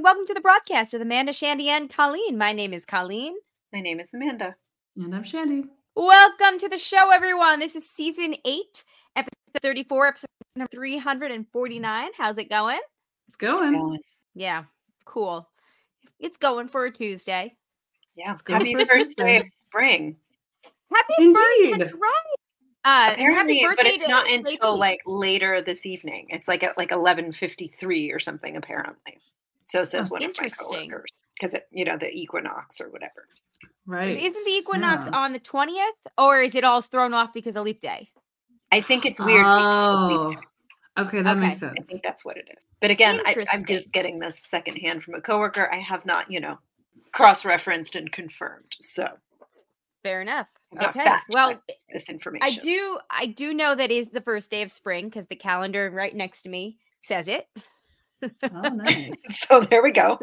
welcome to the broadcast with Amanda, Shandy, and Colleen. My name is Colleen. My name is Amanda. And I'm Shandy. Welcome to the show, everyone. This is season 8, episode 34, episode number 349. How's it going? It's going. Yeah, cool. It's going for a Tuesday. Yeah, happy first day of spring. Happy Indeed. birthday, that's right. Apparently, happy birthday but it's not until Lady. like later this evening. It's like at like 11:53 or something. Apparently, so says one of my Interesting. coworkers because the equinox or whatever. Right. Isn't the equinox on the 20th, or is it all thrown off because of leap day? I think it's weird. Oh, okay, that makes sense. I think that's what it is. But again, I'm Interesting. just getting this secondhand from a coworker. I have not, cross-referenced and confirmed. So Fair enough. I'm not Okay. fact Well, checked this information. I do know that is the first day of spring because the calendar right next to me says it. Oh, nice. So there we go.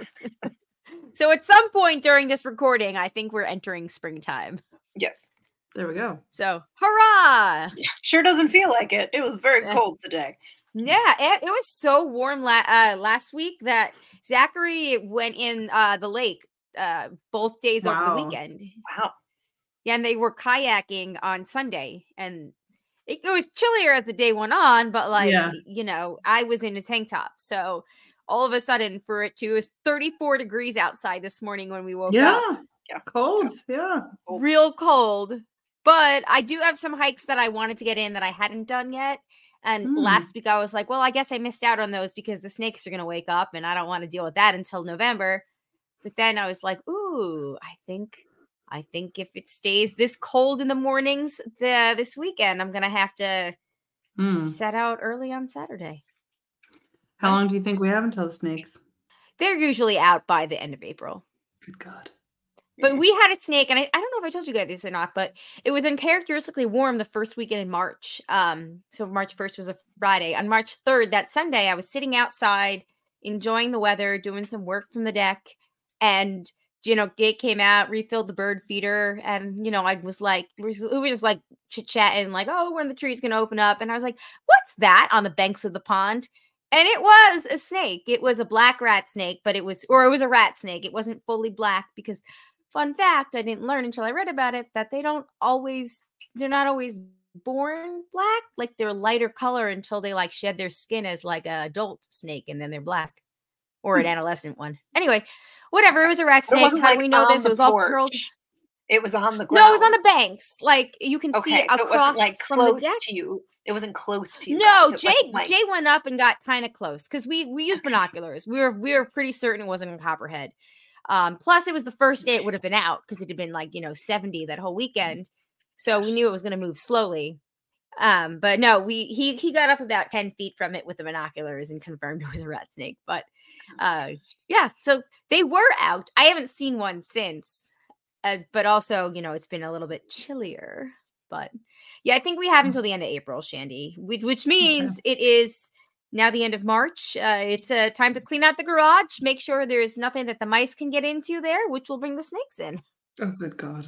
So at some point during this recording, I think we're entering springtime. Yes. There we go. So hurrah! Sure doesn't feel like it. It was very cold today. Yeah, it was so warm last week that Zachary went in the lake both days over the Wow. weekend. Wow. Yeah, and they were kayaking on Sunday, and it was chillier as the day went on, but I was in a tank top, so all of a sudden it was 34 degrees outside this morning when we woke up. Yeah. Cold. Yeah. Real cold. But I do have some hikes that I wanted to get in that I hadn't done yet. And last week I was like, well, I guess I missed out on those because the snakes are going to wake up and I don't want to deal with that until November. But then I was like, ooh, I think if it stays this cold in the mornings this weekend, I'm going to have to set out early on Saturday. How long do you think we have until the snakes? They're usually out by the end of April. Good God. But we had a snake, and I don't know if I told you guys this or not, but it was uncharacteristically warm the first weekend in March. So March 1st was a Friday. On March 3rd, that Sunday, I was sitting outside, enjoying the weather, doing some work from the deck, and Gate came out, refilled the bird feeder, and I was like, we were just like chit-chatting, like, oh, when the tree's gonna open up, and I was like, what's that on the banks of the pond? And it was a snake. It was a black rat snake, but it was a rat snake. It wasn't fully black because, fun fact, I didn't learn until I read about it, that they're not always born black. Like they're lighter color until they like shed their skin as like an adult snake, and then they're black, or an adolescent one. Anyway, whatever. It was a rat snake. How do we know this? It was all curled. It was on the ground. No, it was on the banks. Like you can see it so across it wasn't like from close the deck. to you. It wasn't close to you. No, guys. Jay went up and got kind of close because we used binoculars. We were pretty certain it wasn't in Copperhead. Plus, it was the first day it would have been out because it had been 70 that whole weekend, so we knew it was going to move slowly. But no, he got up about 10 feet from it with the binoculars and confirmed it was a rat snake. But yeah, so they were out. I haven't seen one since, but also it's been a little bit chillier. But yeah, I think we have until the end of April, Shandy, which means it is now the end of March. It's time to clean out the garage, make sure there's nothing that the mice can get into there, which will bring the snakes in. Oh, good God.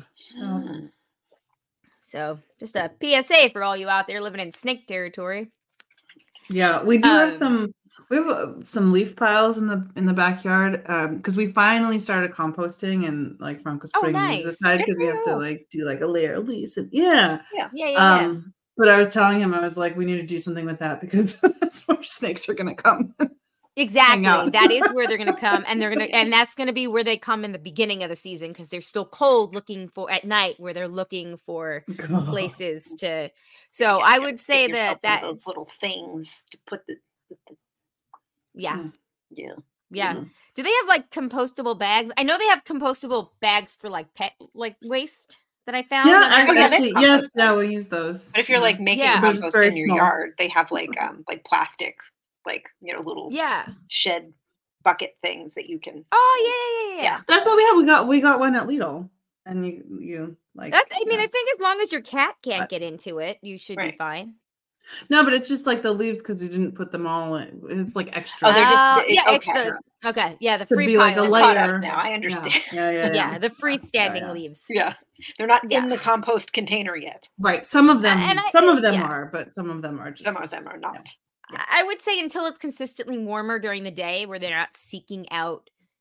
So just a PSA for all you out there living in snake territory. Yeah, we do have some leaf piles in the backyard because we finally started composting and Franco's putting leaves aside because we have to do a layer of leaves and yeah. But I was telling him, I was like, we need to do something with that because that's where snakes are gonna come. Exactly. That is where they're gonna come, and that's gonna be where they come in the beginning of the season because they're still cold, looking for at night where they're looking for places to. So I would say that those little things to put the Yeah. Mm-hmm. Do they have compostable bags? I know they have compostable bags for pet waste that I found. Yeah, actually, yes, we use those. But if you're making compost in your yard, they have plastic, little shed bucket things that you can. Oh yeah. That's what we have. We got one at Lidl, and you That's. I mean, I think as long as your cat can't get into it, you should be fine. No, but it's just the leaves because you didn't put them all in. It's extra. Oh, they're just the to free be pile. a layer. Now I understand. Yeah, the freestanding leaves. Yeah, they're not in the compost container yet. Right. Some of them. Some of them are, but some of them are just. Some of them are not. Yeah. I would say until it's consistently warmer during the day, where they're not seeking out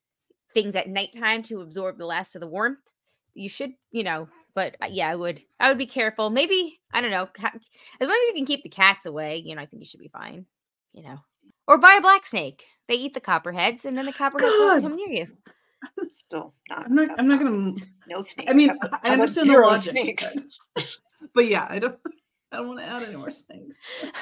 things at nighttime to absorb the last of the warmth. You should, but yeah, I would be careful. Maybe, I don't know, as long as you can keep the cats away, I think you should be fine, or buy a black snake. They eat the copperheads, and then the copperheads won't come near you. Still not. I'm not gonna. No snakes. I mean, I understand the logic, snakes. But yeah, I don't want to add any more snakes.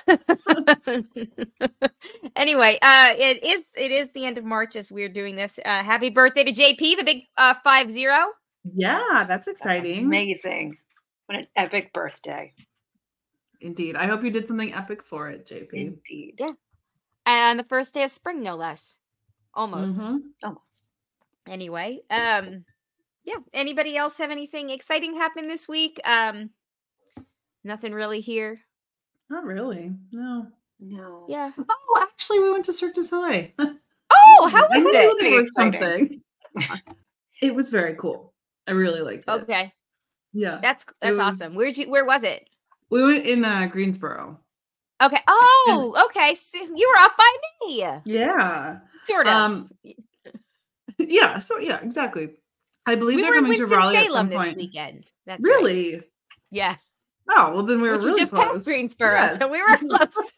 Anyway, it is the end of March as we're doing this. Happy birthday to JP, the big 50. Yeah, that's exciting. That's amazing. What an epic birthday. Indeed. I hope you did something epic for it, JP. Indeed. Yeah. And the first day of spring, no less. Almost. Mm-hmm. Almost. Anyway, yeah. Anybody else have anything exciting happen this week? Nothing really here. Not really. No. Yeah. Oh, actually, we went to Cirque du Soleil. Oh, how was it? There was something. It was very cool. I really liked it. Okay. Yeah. That's awesome. Where was it? We went in Greensboro. Okay. Oh, okay. So you were up by me. Yeah. Sort of. Yeah. So yeah, exactly. I believe they're coming to Raleigh at some point this weekend. That's really? Right. Yeah. Oh, well then we were really just close. Past Greensboro, so we were close.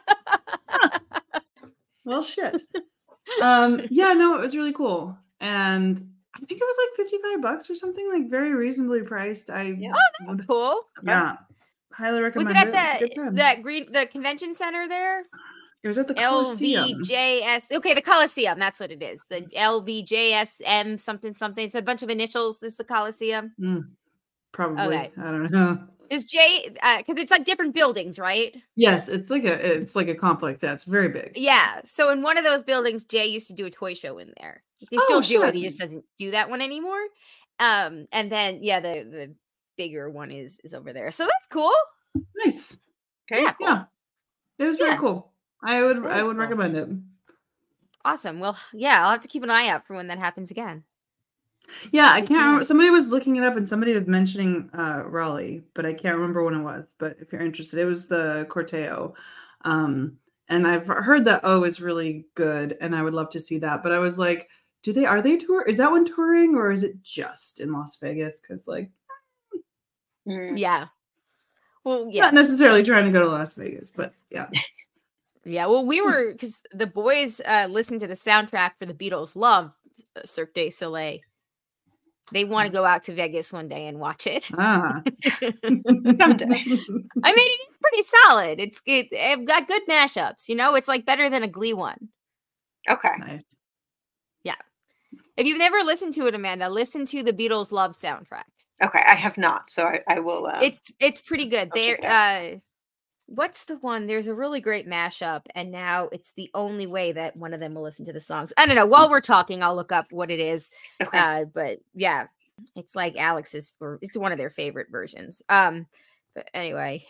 Well, shit. Yeah, no, it was really cool. And I think it was like $55 or something, like very reasonably priced. Oh, that's cool. Yeah. Highly recommend it. Was it at the convention center there? It was at the Coliseum. LVJS. Okay, the Coliseum. That's what it is. The LVJSM something. So a bunch of initials. This is the Coliseum. Probably. Okay. I don't know. Is J because it's like different buildings, right? Yes, it's like a complex. Yeah, it's very big. Yeah. So in one of those buildings, Jay used to do a toy show in there. He still do it. He just doesn't do that one anymore. And then the bigger one is over there. So that's cool. Nice. Okay. Yeah. Cool. Yeah. It was very cool. I would recommend it. Awesome. Well, yeah, I'll have to keep an eye out for when that happens again. Yeah, I can't remember. Somebody was looking it up and somebody was mentioning Raleigh, but I can't remember when it was. But if you're interested, it was the Corteo. And I've heard that is really good, and I would love to see that. But I was like, are they tour? Is that one touring or is it just in Las Vegas? Because yeah. Well, yeah. Not necessarily trying to go to Las Vegas, but yeah. Yeah, well, we were, because the boys listened to the soundtrack for the Beatles' Love, Cirque du Soleil. They want to go out to Vegas one day and watch it. Someday. I mean, it's pretty solid. It's got good mashups. It's like better than a Glee one. Okay. Nice. Yeah. If you've never listened to it, Amanda, listen to the Beatles' Love soundtrack. Okay, I have not, so I will. It's pretty good. What's the one? There's a really great mashup, and now it's the only way that one of them will listen to the songs. I don't know. While we're talking, I'll look up what it is. Okay. But yeah, it's like Alex's. It's one of their favorite versions. But anyway,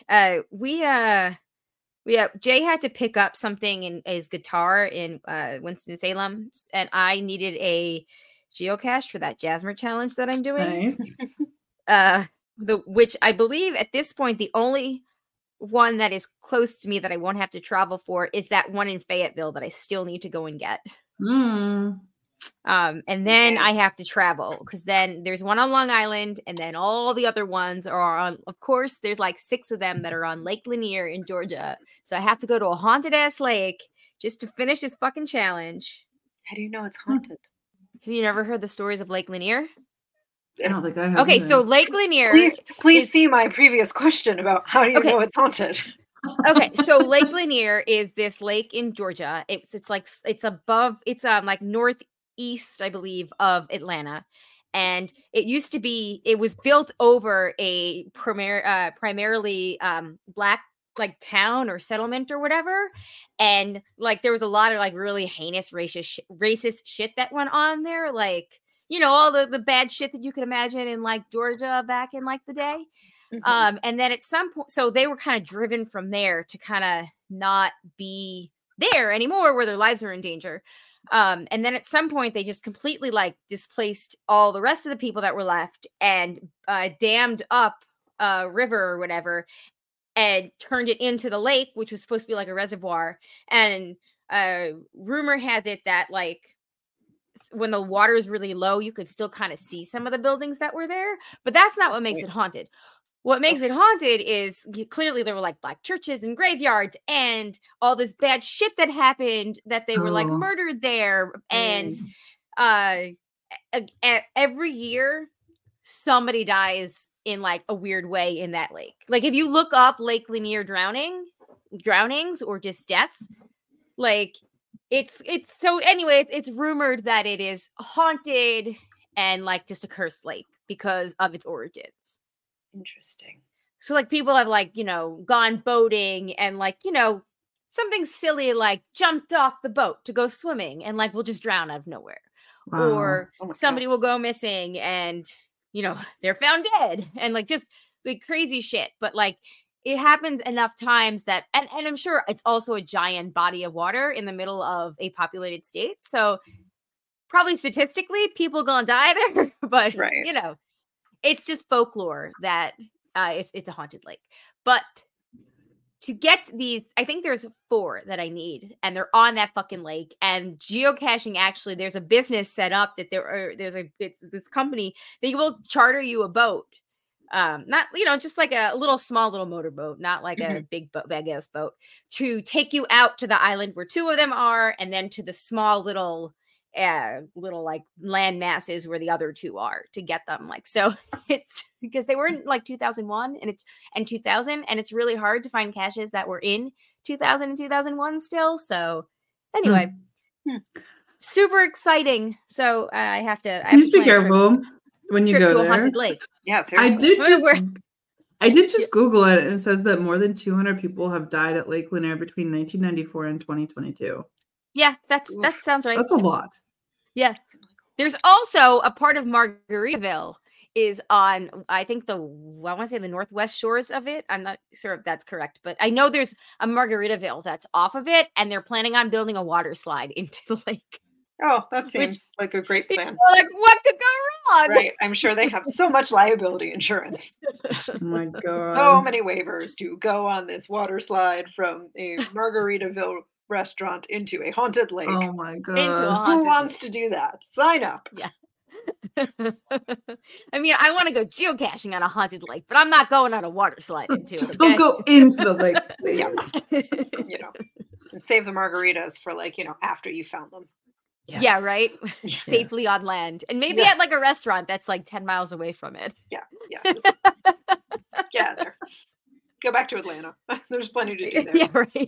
Jay had to pick up something in his guitar in Winston-Salem, and I needed a geocache for that Jazzmer challenge that I'm doing. Nice. Which I believe at this point the only one that is close to me that I won't have to travel for is that one in Fayetteville that I still need to go and get. And then I have to travel because then there's one on Long Island and then all the other ones are on, of course, there's like 6 of them that are on Lake Lanier in Georgia. So I have to go to a haunted ass lake just to finish this fucking challenge. How do you know it's haunted? Have you never heard the stories of Lake Lanier? I don't think I have. Okay, so Lake Lanier. Please see my previous question about how do you know it's haunted. Okay, so Lake Lanier is this lake in Georgia. It's above. It's like northeast, I believe, of Atlanta, and it was built over a primarily black like town or settlement or whatever, and like there was a lot of like really heinous racist shit that went on there, like. All the bad shit that you could imagine in like Georgia back in like the day. Mm-hmm. And then at some point, so they were kind of driven from there to kind of not be there anymore where their lives were in danger. And then at some point they just completely like displaced all the rest of the people that were left and dammed up a river or whatever and turned it into the lake, which was supposed to be like a reservoir. And rumor has it that like when the water is really low, you could still kind of see some of the buildings that were there, but that's not what makes it haunted. What makes it haunted is clearly there were like black churches and graveyards and all this bad shit that happened, that they were like murdered there. And every year somebody dies in like a weird way in that lake. Like if you look up Lake Lanier drownings or just deaths, like it's so anyway, it's rumored that it is haunted and like just a cursed lake because of its origins. Interesting. So like people have like, gone boating and like, something silly like jumped off the boat to go swimming and like will just drown out of nowhere. Wow. Or somebody will go missing and, they're found dead and like just like crazy shit. But like it happens enough times that, and I'm sure it's also a giant body of water in the middle of a populated state. So probably statistically people gonna die there, but it's just folklore that it's a haunted lake. But to get these, I think there's 4 that I need, and they're on that fucking lake. And geocaching, actually, there's a business set up that it's this company, they will charter you a boat. Not, just like a small little motorboat, not like a big ass boat, to take you out to the island where 2 of them are, and then to the small little like land masses where the other 2 are, to get them. Like, so it's because they were in like 2001 and 2000, and it's really hard to find caches that were in 2000 and 2001 still. So anyway, super exciting. So I have to just be careful when you go to there. A haunted lake. Yeah, seriously. I did just Google it, and it says that more than 200 people have died at Lake Lanier between 1994 and 2022. Yeah, that sounds right. That's a lot. Yeah. There's also a part of Margaritaville is on, I think I want to say the northwest shores of it. I'm not sure if that's correct, but I know there's a Margaritaville that's off of it, and they're planning on building a water slide into the lake. Oh, that seems like a great plan. Like, what could go wrong? Right. I'm sure they have so much liability insurance. Oh my God. So many waivers to go on this water slide from a Margaritaville restaurant into a haunted lake. Oh my God. Who wants to do that? Sign up. Yeah. I mean, I want to go geocaching on a haunted lake, but I'm not going on a water slide into it. Just don't go into the lake, please. And save the margaritas for after you found them. Yes. Yeah, right. Yes. Safely on land, and maybe at like a restaurant that's like 10 miles away from it. Yeah. Get out there. Go back to Atlanta. There's plenty to do there. Yeah, right.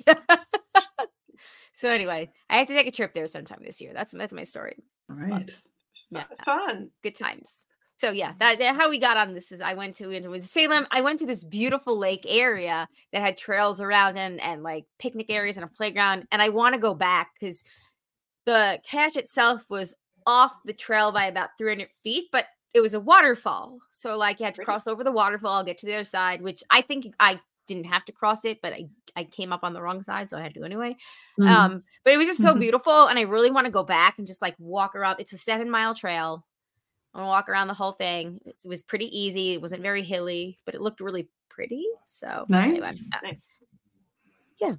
So anyway, I have to take a trip there sometime this year. That's my story. All right. Yeah. Fun. Good times. So yeah, that how we got on this is I went to Salem. I went to this beautiful lake area that had trails around and like picnic areas and a playground. And I want to go back because the cache itself was off the trail by about 300 feet, but it was a waterfall. So like you had to cross over the waterfall, get to the other side, which I think I didn't have to cross it, but I came up on the wrong side, so I had to go anyway. But it was just so beautiful, and I really want to go back and just like walk around. It's a 7-mile trail. I want to walk around the whole thing. It was pretty easy. It wasn't very hilly, but it looked really pretty. So nice. Anyway, nice. Yeah.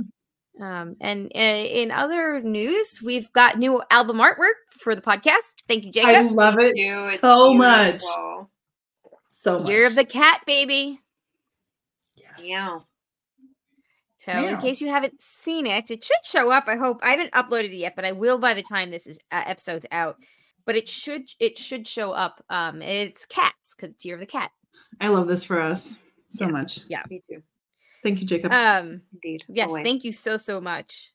And in other news, we've got new album artwork for the podcast. Thank you, Jacob. I love it so much. So much. Year of the Cat, baby. Yes. Yeah. So in case you haven't seen it, it should show up. I hope. I haven't uploaded it yet, but I will by the time this is episode's out. But it should show up. It's cats because it's Year of the Cat. I love this for us so much. Yeah, me too. Thank you, Jacob. Indeed. Yes, thank you so much.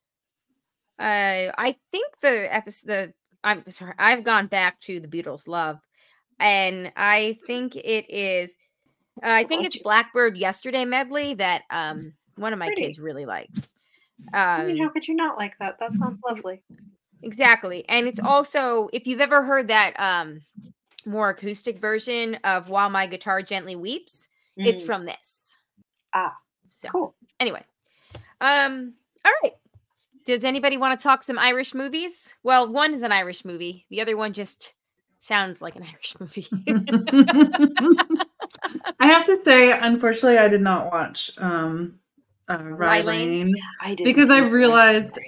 I think I'm sorry, I've gone back to the Beatles' Love, and I think it is. I think it's Blackbird Yesterday medley that one of my kids really likes. I mean, how could you not like that? That sounds lovely. Exactly, and it's also, if you've ever heard that more acoustic version of While My Guitar Gently Weeps, it's from this. So, cool. Anyway, all right. Does anybody want to talk some Irish movies? Well, one is an Irish movie. The other one just sounds like an Irish movie. I have to say, unfortunately, I did not watch Rye Lane. Because I realized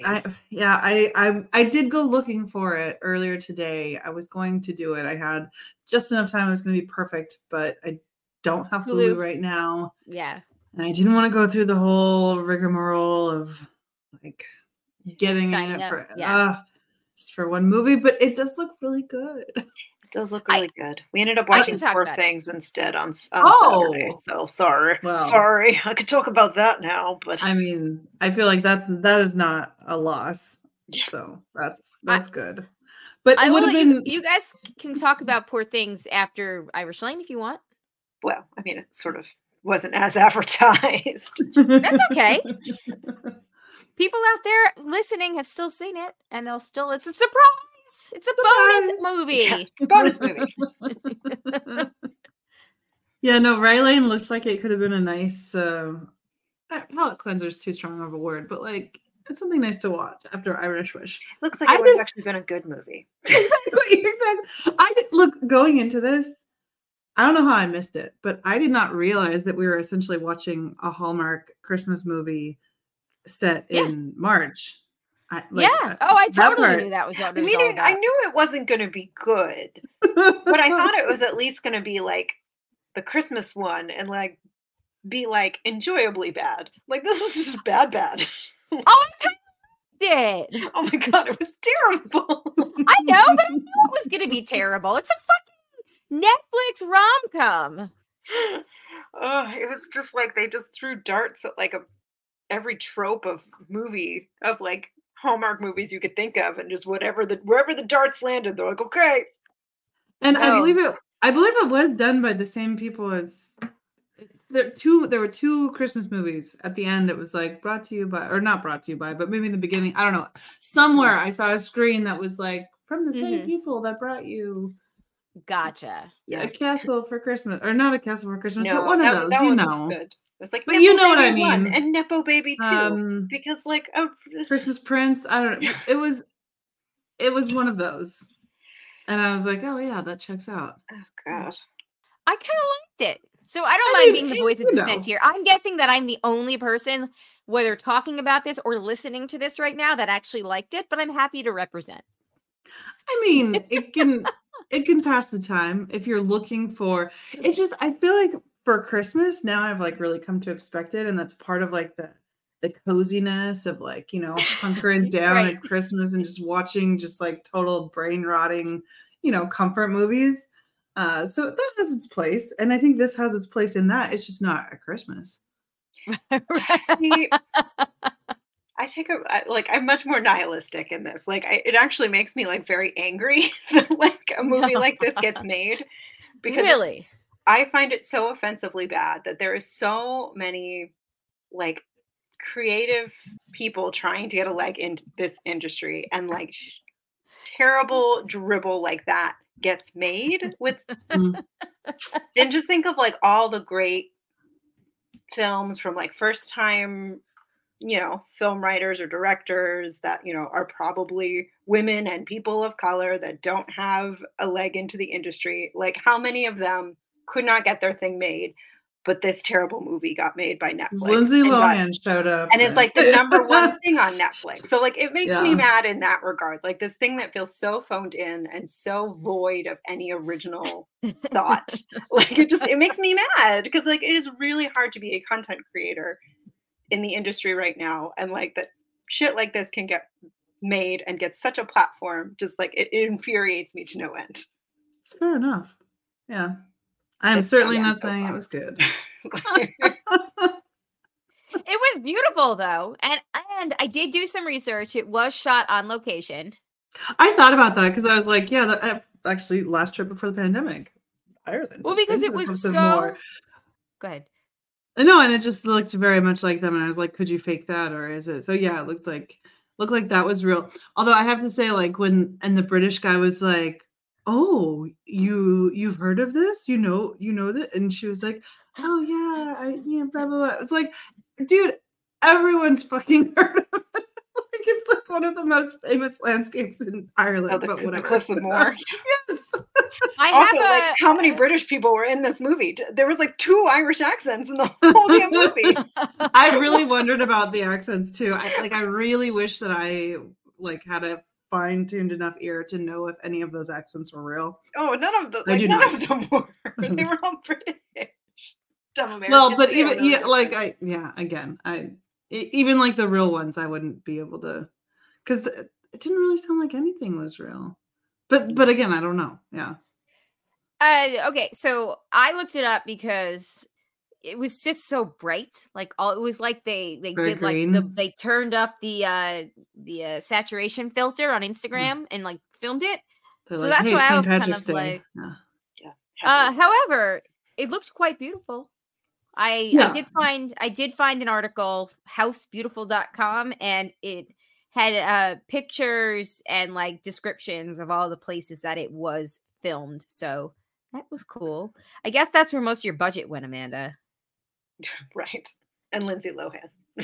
I did go looking for it earlier today. I was going to do it. I had just enough time. It was going to be perfect, but I don't have Hulu right now. Yeah. And I didn't want to go through the whole rigmarole of like getting it for just for one movie, but it does look really good. It does look really good. We ended up watching Poor Things instead on Saturday. So sorry. Well, sorry. I could talk about that now, but I mean, I feel like that is not a loss. Yeah. So that's good. But it would have been you guys can talk about Poor Things after Irish Lane if you want. Well, I mean, it sort of wasn't as advertised. That's okay. People out there listening have still seen it, and it's a surprise. It's a bonus movie. Yeah, bonus movie. Yeah, no, Rye Lane looks like it could have been a nice palate cleanser is too strong of a word, but like it's something nice to watch after Irish Wish. Looks like it would have actually been a good movie. Exactly. Look, going into this, I don't know how I missed it, but I did not realize that we were essentially watching a Hallmark Christmas movie set in March. I totally knew that was what it was all about. I knew it wasn't going to be good, but I thought it was at least going to be like the Christmas one and like be like enjoyably bad. Like this was just bad. Oh, I did. Oh my god, it was terrible. I know, but I knew it was going to be terrible. It's a fucking Netflix rom-com. It was just like they just threw darts at like every trope of movie of like Hallmark movies you could think of, and just wherever the darts landed, they're like, okay. And I believe it was done by the same people as there were two Christmas movies. At the end, it was like brought to you by, or not brought to you by, but maybe in the beginning, I don't know. Somewhere I saw a screen that was like from the same people that brought you. Gotcha. Yeah, a Castle for Christmas, or not a Castle for Christmas, but one of those. You know, good. It's like, but you know what I mean. And Nepo Baby 2, because like Christmas Prince. I don't know. It was one of those, and I was like, oh yeah, that checks out. Oh god, I kind of liked it. So I don't mind being the voice of dissent here. I'm guessing that I'm the only person, whether talking about this or listening to this right now, that actually liked it. But I'm happy to represent. I mean, it can pass the time if you're looking for. It's just I feel like for Christmas now I've like really come to expect it, and that's part of like the coziness of like, you know, hunkering down at Christmas and just watching just like total brain rotting, you know, comfort movies. So that has its place, and I think this has its place in that. It's just not at Christmas. See, I'm much more nihilistic in this. Like, it actually makes me like very angry that like a movie like this gets made, because really, I find it so offensively bad that there is so many like creative people trying to get a leg into this industry, and like terrible dribble like that gets made with and just think of like all the great films from like first time, you know, film writers or directors that, you know, are probably women and people of color that don't have a leg into the industry. Like how many of them could not get their thing made, but this terrible movie got made by Netflix. Lindsay Lohan showed up. And it's like the number one thing on Netflix. So like it makes me mad in that regard. Like this thing that feels so phoned in and so void of any original thought. Like it makes me mad, because like it is really hard to be a content creator in the industry right now. And like that shit like this can get made and get such a platform. Just like it infuriates me to no end. It's fair enough. Yeah. I'm certainly not saying it was good. It was beautiful though. And I did do some research. It was shot on location. I thought about that because I was like, yeah, that actually last trip before the pandemic. Ireland. Well, because it was so more. Go ahead. No, and it just looked very much like them. And I was like, could you fake that? Or is it? So yeah, it looked like that was real. Although I have to say, like and the British guy was like, oh, you've heard of this? You know that? And she was like, oh yeah, blah blah blah. It was like, dude, everyone's fucking heard of it. Like it's like one of the most famous landscapes in Ireland. The Cliffs of Moher. Yes. Like how many British people were in this movie? There was like 2 Irish accents in the whole damn movie. I really wondered about the accents too. I really wish that I had a fine-tuned enough ear to know if any of those accents were real. Oh, none of them were. They were all British. Dumb Americans. Well, but even even like the real ones, I wouldn't be able to, because it didn't really sound like anything was real. But again, I don't know. Yeah. Okay, so I looked it up because it was just so bright. Like it was like they did green. Like they turned up the saturation filter on Instagram and like filmed it. So like, that's why I was kind of like, however, it looked quite beautiful. I did find an article, housebeautiful.com, and it had pictures and like descriptions of all the places that it was filmed. So that was cool. I guess that's where most of your budget went, Amanda. Right. And Lindsay Lohan.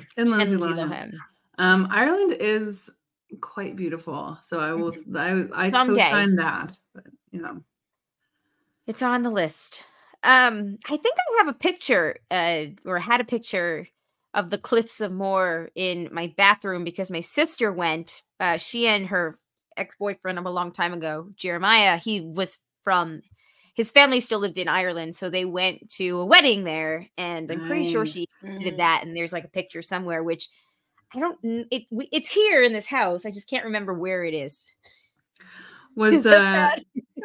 Ireland is quite beautiful. So I co-sign that. But, it's on the list. I think I have a picture or had a picture of the Cliffs of Moher in my bathroom because my sister went. She and her ex-boyfriend of a long time ago, Jeremiah, his family still lived in Ireland, so they went to a wedding there, and I'm pretty sure she did that. And there's like a picture somewhere, which I don't. It's here in this house. I just can't remember where it is. Was the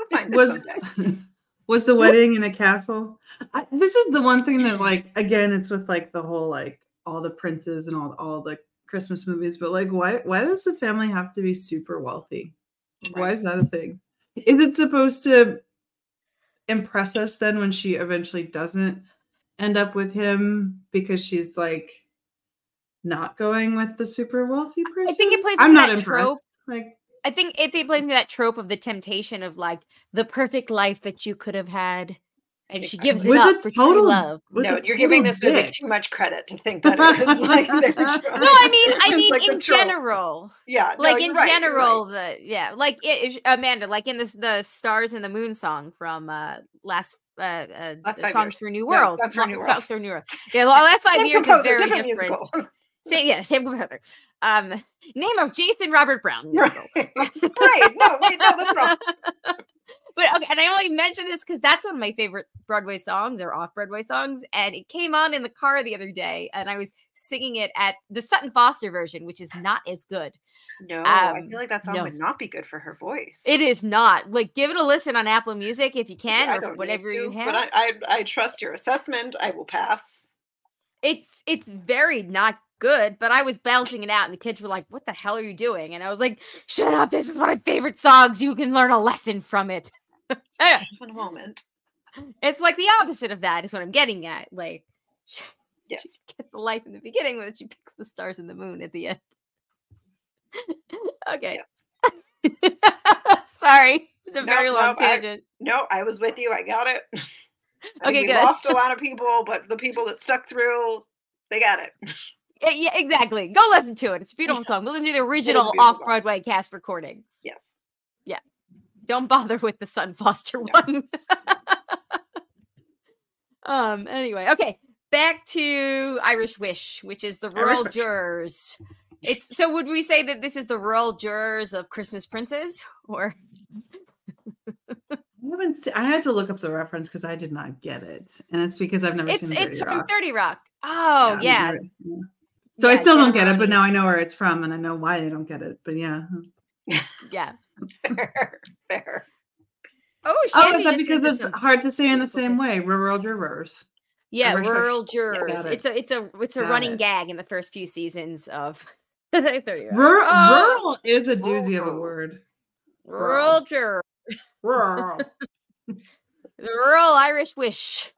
wedding in a castle? This is the one thing that, like, again, it's with like the whole like all the princes and all the Christmas movies, but like, why does the family have to be super wealthy? Right. Why is that a thing? Is it supposed to impress us then when she eventually doesn't end up with him because she's like not going with the super wealthy person? I think it plays into that trope. Like, I think it plays into that trope of the temptation of like the perfect life that you could have had, and she gives it up for true love. No, you're giving this movie too much credit to think that it is like no, I mean like in general. Yeah. Like in general, like Amanda, like in the Stars and the Moon song from last Songs for a New World. Songs for a New World. Songs for a New World. Yeah, the last 5 years is very different. Same composer. Name of Jason Robert Brown. Right. No, that's wrong. But okay, and I only mention this because that's one of my favorite Broadway songs or off-Broadway songs, and it came on in the car the other day, and I was singing it at the Sutton Foster version, which is not as good. No, I feel like that song would not be good for her voice. It is not. Like, give it a listen on Apple Music if you can, or whatever you have. But I trust your assessment. I will pass. It's very not good, but I was belting it out, and the kids were like, "What the hell are you doing?" And I was like, "Shut up! This is one of my favorite songs. You can learn a lesson from it." In a moment. It's like the opposite of that is what I'm getting at. Like, yes, she gets the life in the beginning, but she picks the stars and the moon at the end. Okay. Yes. Sorry, it's a very long tangent. I was with you. I got it. Okay, we lost a lot of people, but the people that stuck through, they got it. Yeah, exactly. Go listen to it. It's a beautiful song. Go listen to the original off-Broadway cast recording. Yes. Yeah. Don't bother with the Sutton Foster one. Anyway, okay. Back to Irish Wish, which is the rural jurors. So would we say that this is the rural jurors of Christmas Princes, or? I had to look up the reference because I did not get it, and it's because I've never seen 30 Rock. It's from 30 Rock. Oh, yeah. So I still don't get it, but now I know where it's from, and I know why they don't get it. But yeah. Yeah. Fair. Oh, is that because it's hard to say in the same way? Rural jurors. Yeah, rural jurors. It's a running gag in the first few seasons of 30 Rock. Rural is a doozy of a word. Rural jurors. Rural. The rural Irish Wish.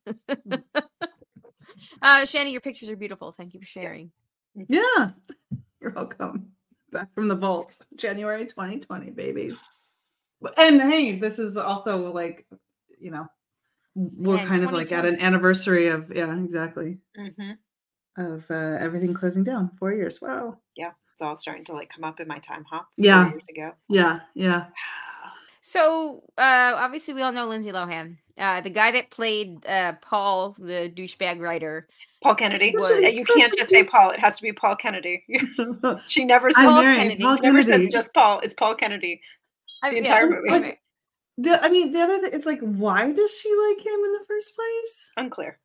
Shani, your pictures are beautiful. Thank you for sharing. Yeah. You're welcome. Back from the vault. January 2020, babies. And hey, this is also like, we're kind of like at an anniversary of, exactly. Mm-hmm. Of everything closing down. 4 years. Wow. Yeah. It's all starting to like come up in my time hop. Yeah. 4 years ago. Yeah. Yeah. So obviously we all know Lindsay Lohan. The guy that played Paul, the douchebag writer. Paul Kennedy. You can't just say Paul. It has to be Paul Kennedy. She never says Paul Kennedy. Paul Kennedy. Never says just Paul. It's Paul Kennedy. The entire movie. Like, the other thing, it's like, why does she like him in the first place? Unclear.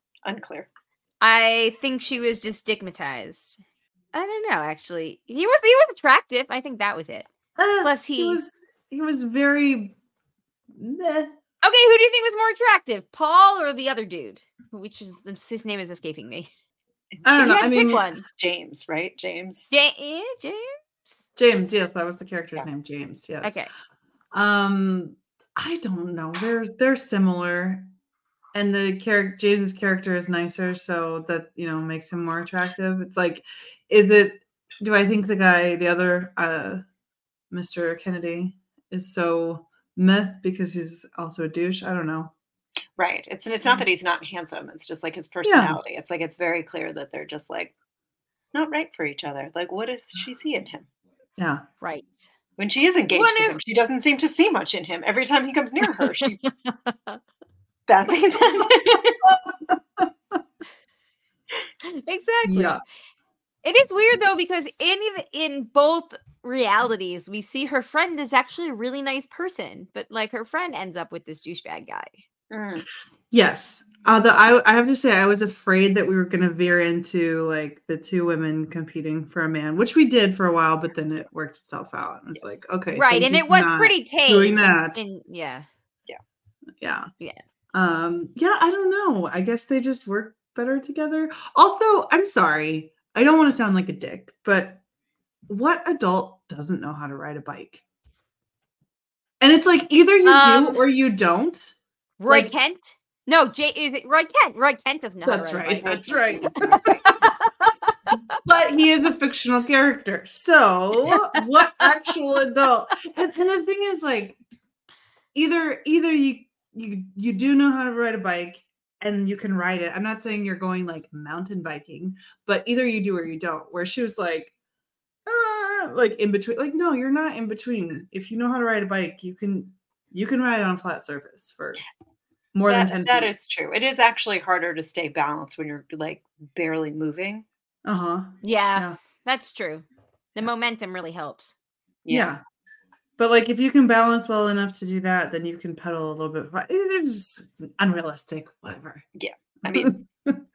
I think she was just stigmatized. I don't know, actually. He was attractive. I think that was it. Plus he was very meh. Okay, who do you think was more attractive? Paul or the other dude? Which is his name is escaping me. I don't know. I mean, pick one. James, right? James. James, yes, that was the character's name, James. Yes. Okay. I don't know. They're similar. And James's character is nicer, so that makes him more attractive. It's like, do I think the other Mr. Kennedy is so meh because he's also a douche? I don't know. Right. It's not that he's not handsome. It's just like his personality. Yeah. It's like it's very clear that they're just like not right for each other. Like, what does she see in him? Yeah. Right. When she is engaged to him, she doesn't seem to see much in him. Every time he comes near her, she bad things happen. Exactly. Yeah. It is weird though, because in both realities, we see her friend is actually a really nice person, but like her friend ends up with this douchebag guy. Yes. I have to say, I was afraid that we were going to veer into like the two women competing for a man, which we did for a while, but then it worked itself out. And it's like, okay. Right. And it was pretty tame. Doing that. Yeah. I don't know. I guess they just work better together. Also, I'm sorry. I don't want to sound like a dick, but what adult doesn't know how to ride a bike? And it's like either you do or you don't. Roy Kent? No, is it Roy Kent? Roy Kent doesn't know how to ride a bike. That's right. But he is a fictional character. So what actual adult? And the thing is, like, either you do know how to ride a bike and you can ride it. I'm not saying you're going like mountain biking, but either you do or you don't. Where she was like in between. Like, no, you're not in between. If you know how to ride a bike, you can ride it on a flat surface for more than 10 feet. That is true. It is actually harder to stay balanced when you're like barely moving. Yeah, that's true. The momentum really helps. Yeah. But like if you can balance well enough to do that, then you can pedal a little bit. It's unrealistic, whatever. Yeah. I mean,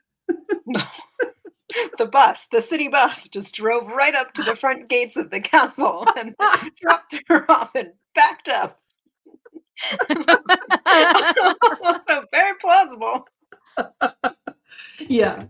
the city bus just drove right up to the front gates of the castle and dropped her off and backed up. So very plausible. Yeah.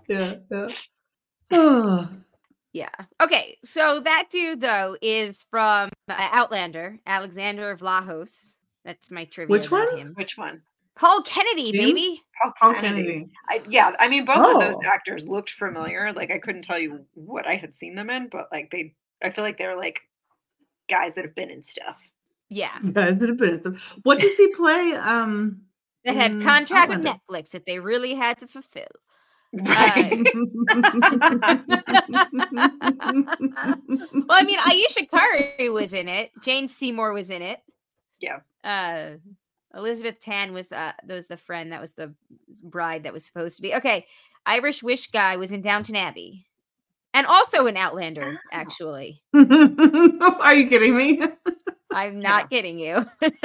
Oh. Yeah. Okay. So that dude though is from Outlander, Alexander Vlahos. That's my trivia. Which one? Him. Which one? Paul Kennedy, baby. Paul Kennedy. I mean, both of those actors looked familiar. Like I couldn't tell you what I had seen them in, but like I feel like they're like guys that have been in stuff. Yeah. Guys that have been in stuff. What does he play? That had contract with Netflix that they really had to fulfill. Right. Well, I mean, Aisha Curry was in it. Jane Seymour was in it. Yeah. Elizabeth Tan was the friend that was the bride that was supposed to be. Okay. Irish Wish guy was in Downton Abbey. And also in Outlander, actually. Are you kidding me? I'm not kidding you.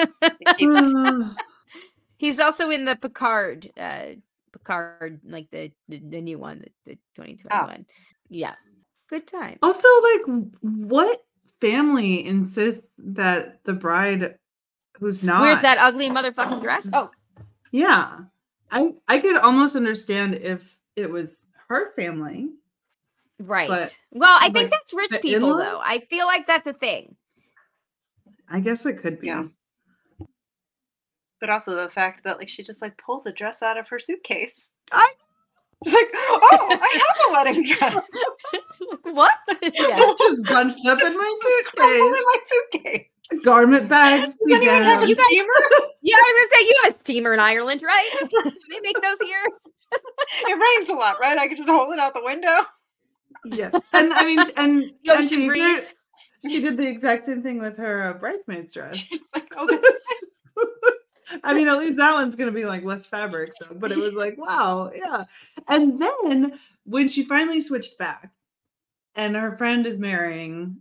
He's also in the Picard, like the new one, the 2021. Yeah. Good time. Also, like, what family insists that the bride who's not wears that ugly motherfucking dress? Oh. Yeah. I could almost understand if it was her family. Right. But, well, I think that's rich people, in-laws? though. I feel like that's a thing. I guess it could be. Yeah. But also the fact that like she just like pulls a dress out of her suitcase. She's like, oh, I have a wedding dress. What? Yeah. It's just bunched up in my suitcase. Garment bags. Does anyone have a steamer? Yeah, I was gonna say you have a steamer in Ireland, right? They make those here. It rains a lot, right? I could just hold it out the window. Yeah, and I mean, and the ocean breeze. She did the exact same thing with her bridesmaid's dress. Like, oh, I mean, at least that one's going to be like less fabric. So, but it was like, wow, yeah. And then when she finally switched back and her friend is marrying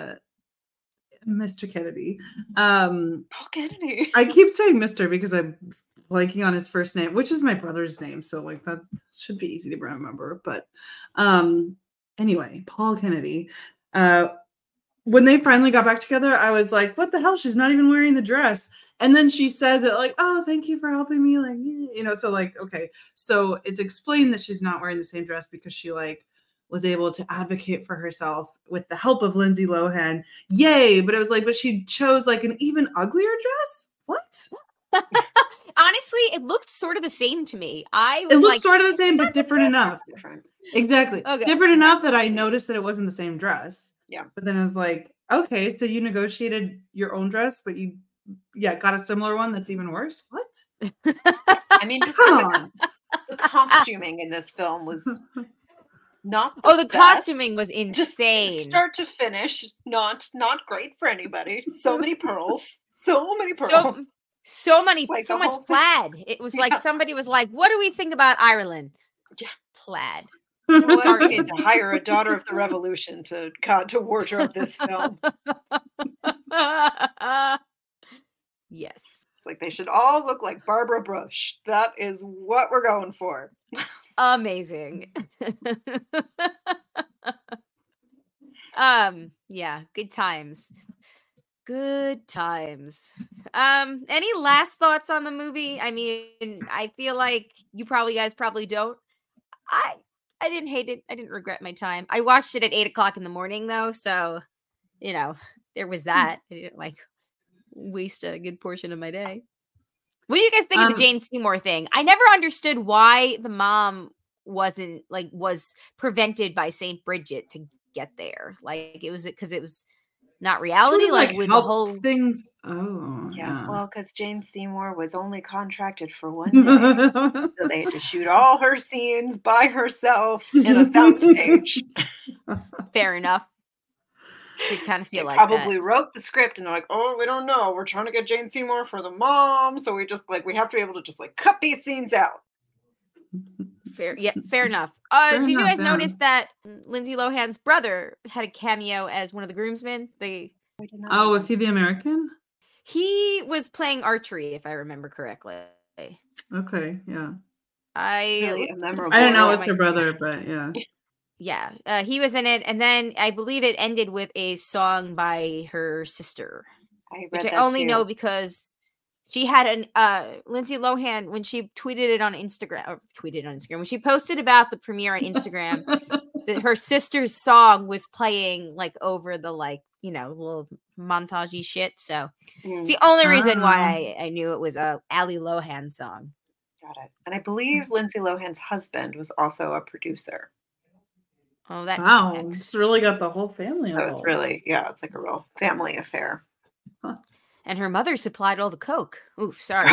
Mr. Kennedy. Paul Kennedy. I keep saying Mr. because I'm blanking on his first name, which is my brother's name. So like that should be easy to remember. But anyway, Paul Kennedy. When they finally got back together, I was like, what the hell? She's not even wearing the dress. And then she says it like, oh, thank you for helping me. Like, you know, so like, okay. So it's explained that she's not wearing the same dress because she like was able to advocate for herself with the help of Lindsay Lohan. Yay. But it was like, but she chose like an even uglier dress. What? Honestly, it looked sort of the same to me. It looked sort of the same, but different enough. Different. Exactly. Okay. Different enough that I noticed that it wasn't the same dress. Yeah. But then I was like, okay, so you negotiated your own dress, but you got a similar one that's even worse? What? I mean, just come on. The costuming in this film was not the costuming was insane. Just start to finish, not great for anybody. So many pearls. So many pearls. So many, like so much plaid. It was like somebody was like, what do we think about Ireland? Yeah. Plaid. You know what? We need to hire a daughter of the revolution to wardrobe this film. Yes. It's like they should all look like Barbara Bush. That is what we're going for. Amazing. Yeah, good times. Good times. Any last thoughts on the movie? I mean, I feel like you guys probably don't. I didn't hate it. I didn't regret my time. I watched it at 8:00 in the morning though, so you know, there was that. I didn't like waste a good portion of my day. What do you guys think of the Jane Seymour thing? I never understood why the mom was prevented by St. Bridget to get there. Like it was because it was not reality, like with the whole things. Oh, yeah. Well, because Jane Seymour was only contracted for one day, so they had to shoot all her scenes by herself in a soundstage. Fair enough. They kind of feel they like probably wrote the script and they're like, oh, we don't know. We're trying to get Jane Seymour for the mom, so we just we have to be able to just cut these scenes out. Fair enough. Did you guys notice that Lindsay Lohan's brother had a cameo as one of the groomsmen? Was he the American? He was playing archery, if I remember correctly. Okay, yeah. I don't know it was her brother, but yeah. Yeah, he was in it, and then I believe it ended with a song by her sister, which I only know because she had Lindsay Lohan, when she tweeted on Instagram, when she posted about the premiere on Instagram, that her sister's song was playing over the little montagey shit. So it's the only reason why I knew it was a Ali Lohan song. Got it. And I believe Lindsay Lohan's husband was also a producer. Oh, that wow! It's really got the whole family. So involved. It's really it's like a real family affair. Huh. And her mother supplied all the coke. Oof, sorry.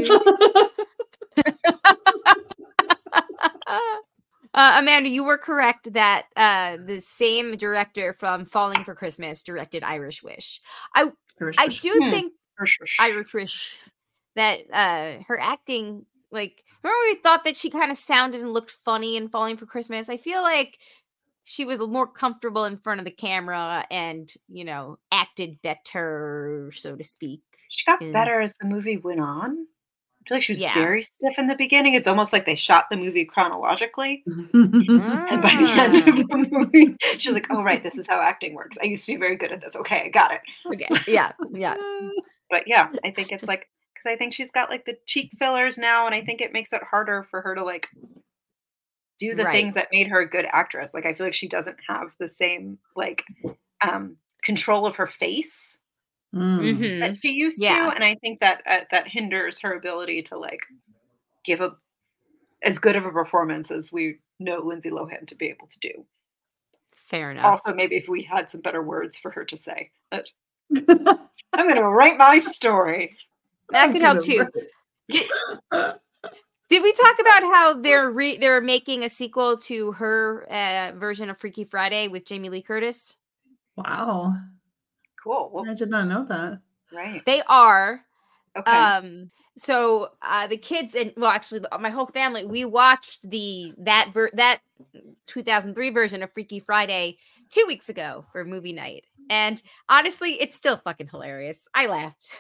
Amanda, you were correct that the same director from Falling for Christmas directed Irish Wish. I do think Irish Wish that her acting, remember we thought that she kind of sounded and looked funny in Falling for Christmas? I feel like she was more comfortable in front of the camera and, acted better, so to speak. She got better as the movie went on. I feel like she was very stiff in the beginning. It's almost like they shot the movie chronologically. And by the end of the movie, she's like, oh, right, this is how acting works. I used to be very good at this. Okay, I got it. Okay, yeah. But yeah, I think it's because I think she's got the cheek fillers now, and I think it makes it harder for her to do the things that made her a good actress. I feel like she doesn't have the same control of her face that she used to, and I think that that hinders her ability to give as good of a performance as we know Lindsay Lohan to be able to do. Fair enough. Also, maybe if we had some better words for her to say, but I'm going to write my story. That could help too. Did we talk about how they're making a sequel to her version of Freaky Friday with Jamie Lee Curtis? Wow. Cool. Well, I did not know that. Right. They are. Okay. So the kids and actually my whole family, we watched that 2003 version of Freaky Friday 2 weeks ago for movie night. And honestly, it's still fucking hilarious. I laughed.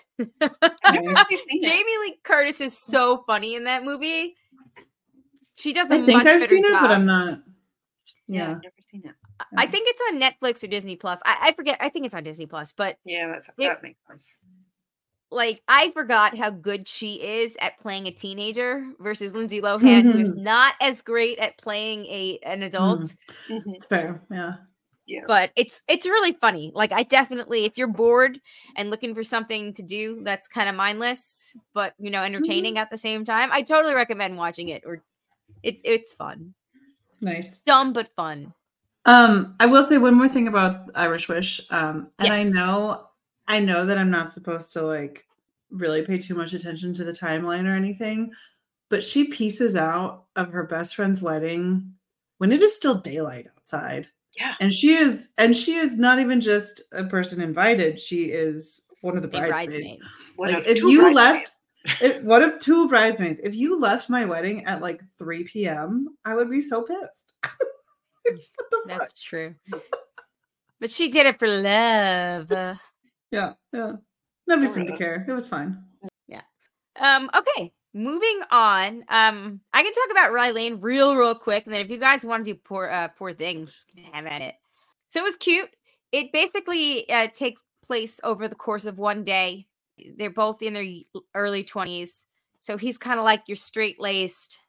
Jamie Lee Curtis is so funny in that movie. She does a much better job. But I'm not. Yeah, I've never seen it. I think it's on Netflix or Disney Plus. I forget. I think it's on Disney Plus, but yeah, that makes sense. Like, I forgot how good she is at playing a teenager versus Lindsay Lohan, who is not as great at playing an adult. It's fair, yeah. Yeah. But it's really funny. Like, I definitely, if you're bored and looking for something to do that's kind of mindless, but entertaining at the same time, I totally recommend watching it. Or it's fun. Nice. Dumb but fun. I will say one more thing about Irish Wish. And yes. I know that I'm not supposed to like really pay too much attention to the timeline or anything, but she pieces out of her best friend's wedding when it is still daylight outside. Yeah. And she is not even just a person invited. She is one of the bridesmaids. Like if you left, one of two bridesmaids, if you left my wedding at like 3 p.m., I would be so pissed. That's true. But she did it for love. Yeah. Nobody seemed to care. It was fine. Yeah. Okay. Moving on. I can talk about Rye Lane real quick, and then if you guys want to do Poor Things, have at it. So it was cute. It basically takes place over the course of one day. They're both in their early 20s. So he's kind of like your straight-laced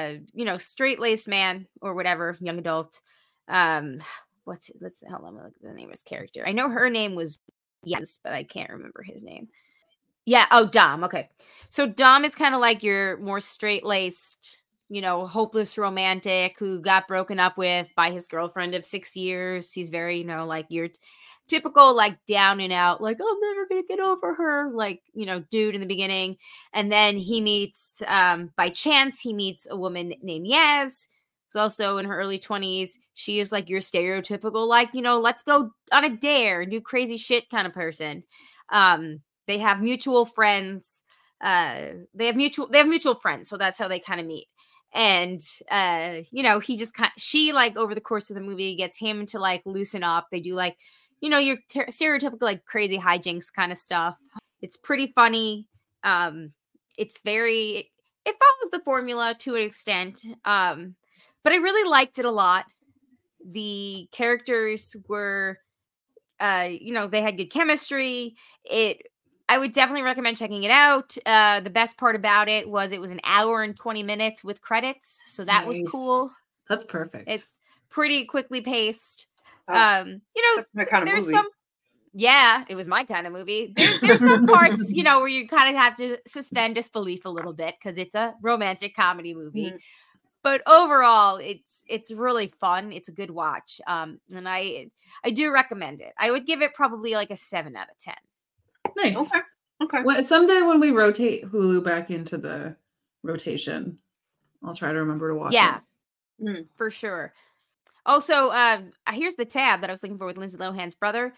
man or whatever, young adult. Hold on, look at the name of his character. I know her name was Yes, but I can't remember his name. Yeah. Oh, Dom. Okay. So Dom is kind of like your more straight-laced, hopeless romantic who got broken up with by his girlfriend of 6 years. He's very, like your typical, like down and out, like, I'm never going to get over her, like, dude in the beginning. And then he meets, by chance, he meets a woman named Yaz. Who's also in her early 20s. She is like your stereotypical, like, let's go on a dare, do crazy shit kind of person. They have mutual friends. They have mutual friends. So that's how they kind of meet. And, he just she like over the course of the movie gets him to like loosen up. They do like, your stereotypical, like crazy hijinks kind of stuff. It's pretty funny. It follows the formula to an extent. But I really liked it a lot. The characters were, they had good chemistry. I would definitely recommend checking it out. The best part about it was an hour and 20 minutes with credits. So that was cool. That's perfect. It's pretty quickly paced. That's my kind of movie. Yeah, it was my kind of movie. There's some parts, where you kind of have to suspend disbelief a little bit because it's a romantic comedy movie. Mm-hmm. But overall, it's really fun. It's a good watch. And I do recommend it. I would give it probably like a 7 out of 10. Nice. Okay. Well, someday when we rotate Hulu back into the rotation, I'll try to remember to watch it. Yeah, for sure. Also, here's the tab that I was looking for with Lindsay Lohan's brother.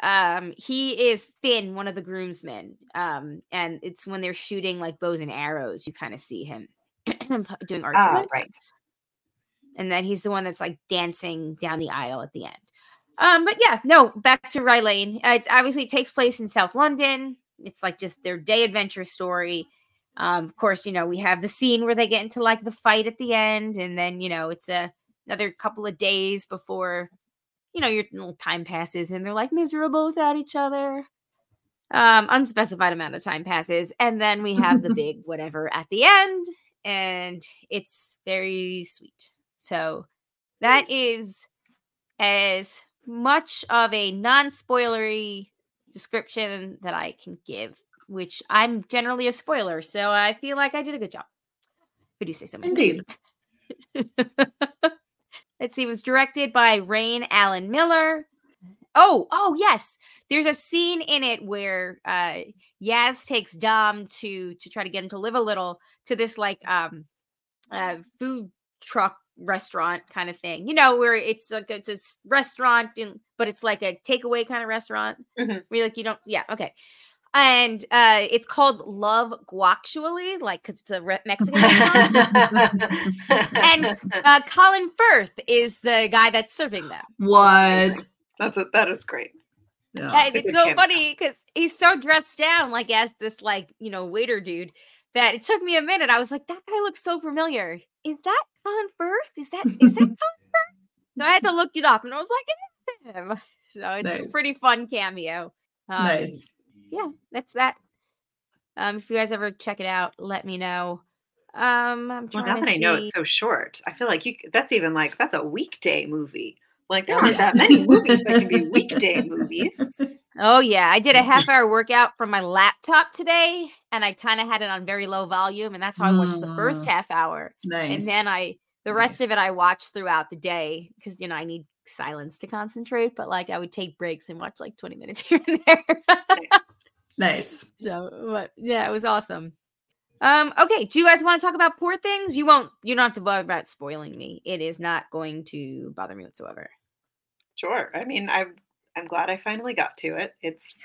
He is Finn, one of the groomsmen. And it's when they're shooting like bows and arrows, you kind of see him. Doing archery, right? And then he's the one that's like dancing down the aisle at the end. But yeah, no, back to Rye Lane. It obviously takes place in South London. It's like just their day adventure story. Of course, we have the scene where they get into like the fight at the end, and then it's another couple of days before your little time passes, and they're like miserable without each other. Unspecified amount of time passes, and then we have the big whatever at the end. And it's very sweet. So that is as much of a non-spoilery description that I can give, which I'm generally a spoiler. So I feel like I did a good job. If I do say so myself. Indeed. Let's see. It was directed by Rain Allen Miller. Oh, yes. There's a scene in it where Yaz takes Dom to try to get him to live a little to this like food truck restaurant kind of thing, where it's like it's a restaurant, but it's like a takeaway kind of restaurant. Mm-hmm. Where like you don't, yeah, okay. And it's called Love Guactually, like, because it's a Mexican restaurant. And Colin Firth is the guy that's serving them. What? That is great. Yeah. And it's so funny because he's so dressed down, like, as this, like, you know, waiter dude, that it took me a minute. I was like, that guy looks so familiar. Is that Colin Firth? Is that Colin Firth? So I had to look it up, and I was like, it's him. So it's a pretty fun cameo. Nice. Yeah, that's that. If you guys ever check it out, let me know. I'm trying now that I know it's so short, I feel like that's a weekday movie. Like there aren't that many movies that can be weekday movies. Oh yeah, I did a half-hour workout from my laptop today, and I kind of had it on very low volume, and that's how I watched the first half hour. Nice. And then the rest of it I watched throughout the day because, you know, I need silence to concentrate, but like I would take breaks and watch like 20 minutes here and there. Nice. So, but yeah, it was awesome. Okay, do you guys want to talk about Poor Things? You don't have to bother about spoiling me. It is not going to bother me whatsoever. Sure. I mean, I'm glad I finally got to it. It's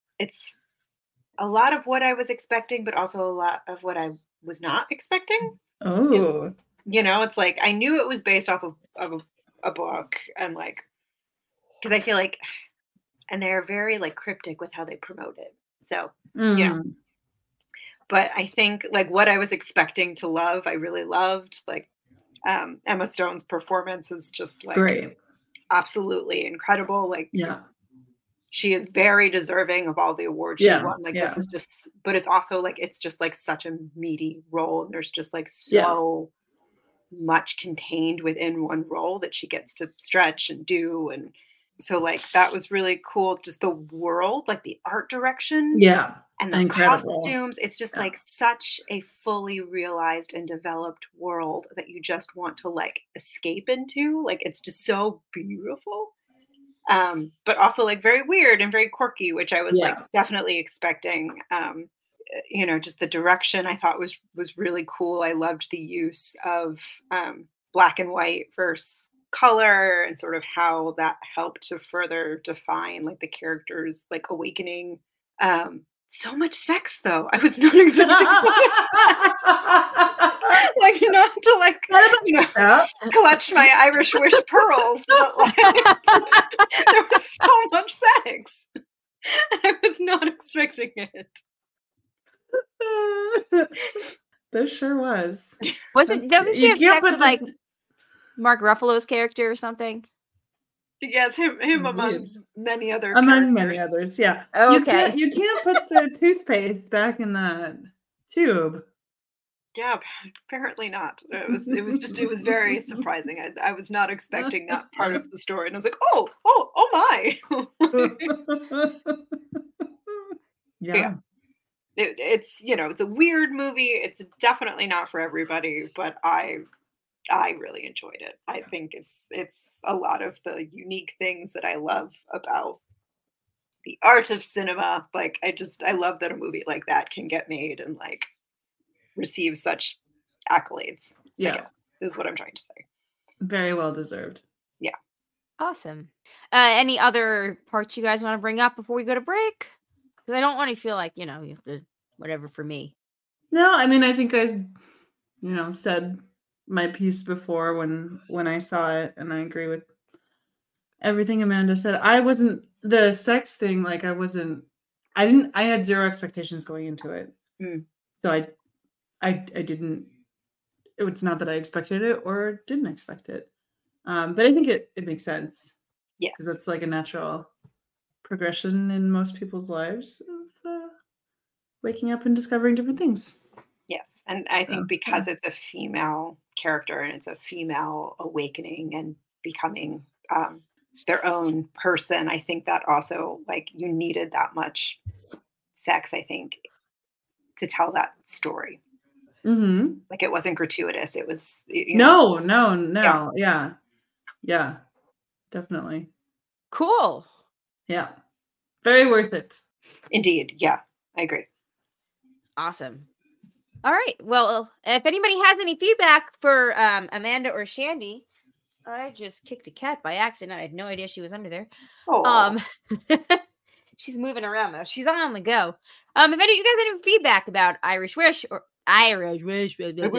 a lot of what I was expecting, but also a lot of what I was not expecting. Oh. You know, it's like I knew it was based off of a book, and like, because I feel like, and they're very like cryptic with how they promote it. So, yeah. But I think like what I was expecting to love, I really loved. Like Emma Stone's performance is just like great. Absolutely incredible. Like, yeah, she is very deserving of all the awards she won. Like this is just, but it's also like, it's just like such a meaty role. And there's just like so much contained within one role that she gets to stretch and do. And so like, that was really cool. Just the world, like the art direction. Yeah. And the costumes, it's just like such a fully realized and developed world that you just want to like escape into. Like it's just so beautiful, but also like very weird and very quirky, which I was like definitely expecting. You know, just the direction I thought was really cool. I loved the use of black and white versus color and sort of how that helped to further define like the characters' like awakening. So much sex, though. I was not expecting like not to like clutch my Irish wish pearls, but like there was so much sex. I was not expecting it. There sure was. Doesn't she have sex with like Mark Ruffalo's character or something? Yes, him among many other many others, yeah. Okay. You can't put the toothpaste back in that tube. Yeah, apparently not. It was very surprising. I was not expecting that part of the story, and I was like, oh my. Yeah. It's it's a weird movie. It's definitely not for everybody, but I really enjoyed it. I think it's a lot of the unique things that I love about the art of cinema. Like I love that a movie like that can get made and like receive such accolades. Yeah, I guess, is what I'm trying to say. Very well deserved. Yeah. Awesome. Any other parts you guys want to bring up before we go to break? Because I don't want to feel like you have to whatever for me. No, I mean I think I said my piece before when I saw it, and I agree with everything Amanda said. I wasn't the sex thing, like I had zero expectations going into it. So I didn't, it's not that I expected it or didn't expect it. But I think it makes sense. Yes. Because it's like a natural progression in most people's lives of waking up and discovering different things. Yes. And I think because it's a female character and it's a female awakening and becoming their own person, I think that also like you needed that much sex, I think, to tell that story. Mm-hmm. Like it wasn't gratuitous. It was No. Yeah, definitely. Cool. Yeah, very worth it. Indeed. Yeah, I agree. Awesome. All right. Well, if anybody has any feedback for Amanda or Shandy, I just kicked a cat by accident. I had no idea she was under there. She's moving around though. She's on the go. If any of you guys have any feedback about Irish Wish or Irish Wish,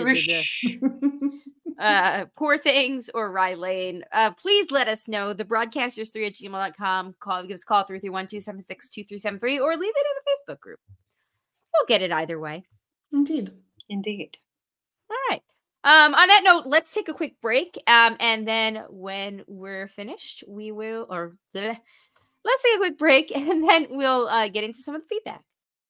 Poor Things or Rye Lane, please let us know. The broadcasters3@gmail.com. Give us a call 331-276-2373 or leave it in the Facebook group. We'll get it either way. Indeed. All right. On that note, let's take a quick break. And then when we're finished, let's take a quick break and then we'll get into some of the feedback.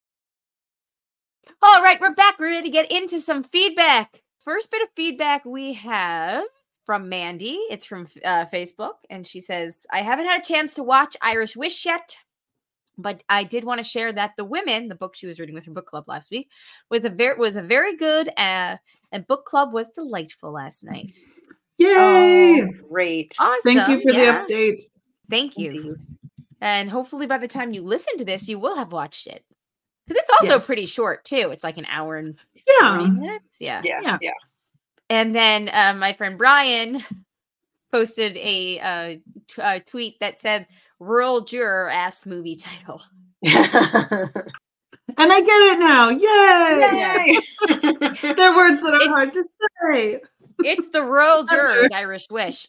All right, we're back. We're ready to get into some feedback. First bit of feedback we have from Mandy. It's from Facebook. And she says, I haven't had a chance to watch Irish Wish yet, but I did want to share that The Women, the book she was reading with her book club last week, was a very good and book club was delightful last night. Yay! Oh, great. Awesome. Thank you for the update. Thank you. Indeed. And hopefully by the time you listen to this, you will have watched it. Because it's also pretty short too. It's like an hour and 40 minutes. Yeah. And then my friend Brian posted a tweet that said, Rural Juror ass movie title. And I get it now. Yay! They're words that are hard to say. It's the Rural Juror's Irish Wish.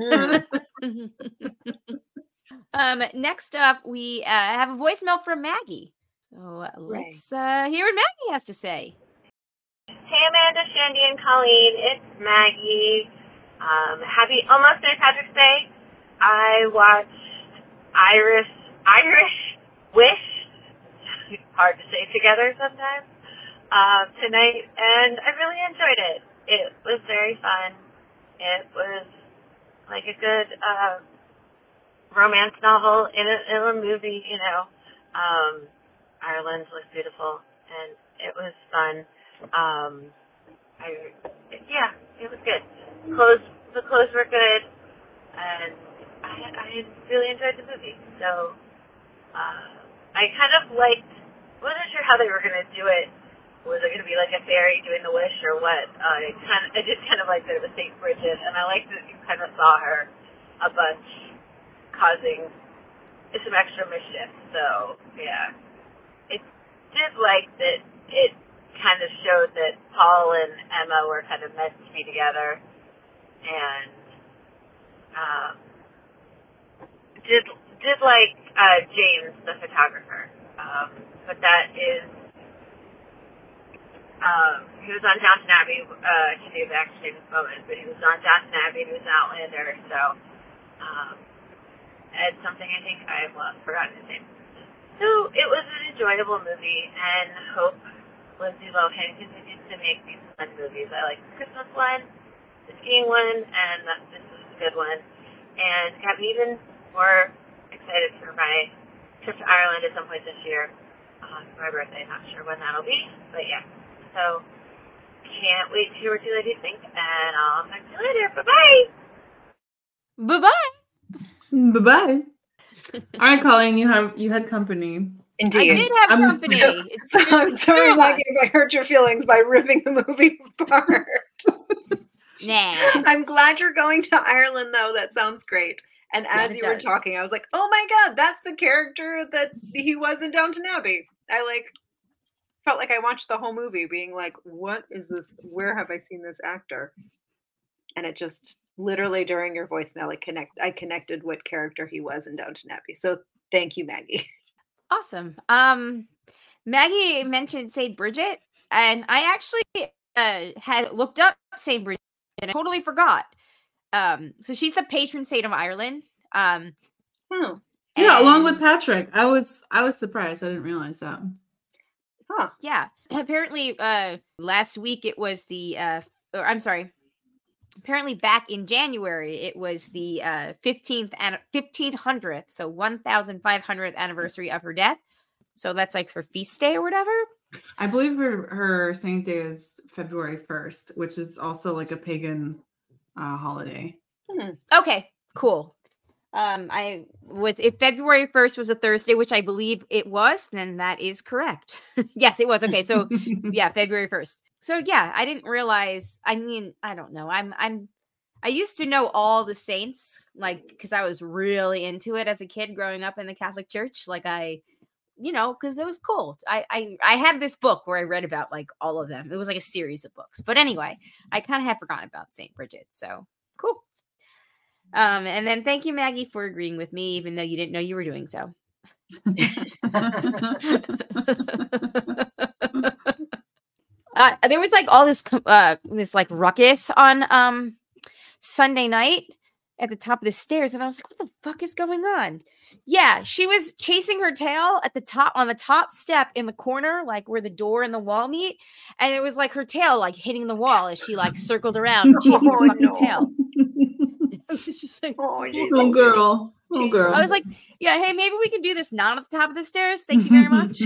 Next up, we have a voicemail from Maggie. So let's hear what Maggie has to say. Hey, Amanda, Shandy, and Colleen. It's Maggie. Happy almost St. Patrick's Day. I watched Irish Wish, hard to say together sometimes, tonight, and I really enjoyed it. It was very fun. It was like a good romance novel in a movie, you know. Ireland was beautiful, and it was fun. It was good. The clothes were good, and I really enjoyed the movie. So I kind of wasn't sure how they were going to do it. Was it going to be like a fairy doing the wish or what? I just kind of liked that it was St. Bridget, and I liked that you kind of saw her a bunch causing some extra mischief. So yeah, it did like that. It kind of showed that Paul and Emma were kind of meant to be together, and did like James, the photographer, but that is he was on Downton Abbey. I should be back to James Bowman, but he was on Downton Abbey. He was an Outlander, so it's something I think I've forgotten his name. So it was an enjoyable movie, and hope Lindsay Lohan continues to make these fun movies. I like the Christmas one, the skiing one, and this was a good one. And got me even more excited for my trip to Ireland at some point this year for my birthday. Not sure when that'll be, but yeah. So can't wait to hear what you ladies think, and I'll talk to you later. Bye-bye! Bye-bye! Bye-bye. All right, Colleen, you had company. Indeed. I did have company. I'm sorry, Maggie, if I hurt your feelings by ripping the movie apart. Nah. I'm glad you're going to Ireland, though. That sounds great. And as you were talking, I was like, oh my God, that's the character that he was in Downton Abbey. I felt like I watched the whole movie being like, what is this? Where have I seen this actor? And it just literally during your voicemail, I connected what character he was in Downton Abbey. So thank you, Maggie. Awesome. Maggie mentioned St. Bridget, and I actually had looked up St. Bridget and I totally forgot. So she's the patron saint of Ireland. Yeah, along with Patrick. I was surprised. I didn't realize that. Huh. Yeah. Apparently, last week it was apparently back in January, it was the 1500th, so 1500th anniversary of her death. So that's like her feast day or whatever. I believe her saint day is February 1st, which is also like a pagan holiday. Okay, cool. If February 1st was a Thursday, which I believe it was, then that is correct. Yes, it was. Okay, so yeah, February 1st. So yeah, I didn't realize. I mean, I don't know. I'm I used to know all the saints, like, because I was really into it as a kid growing up in the Catholic Church. Like because it was cool. I had this book where I read about like all of them. It was like a series of books. But anyway, I kind of had forgotten about Saint Bridget. So cool. And then thank you, Maggie, for agreeing with me, even though you didn't know you were doing so. There was like all this like ruckus on Sunday night at the top of the stairs, and I was like, what the fuck is going on? Yeah, she was chasing her tail at the top, on the top step in the corner, like where the door and the wall meet, and it was like her tail like hitting the wall as she like circled around chasing her fucking tail. It's just like, oh girl. I was like, yeah, hey, maybe we can do this not at the top of the stairs. Thank you very much.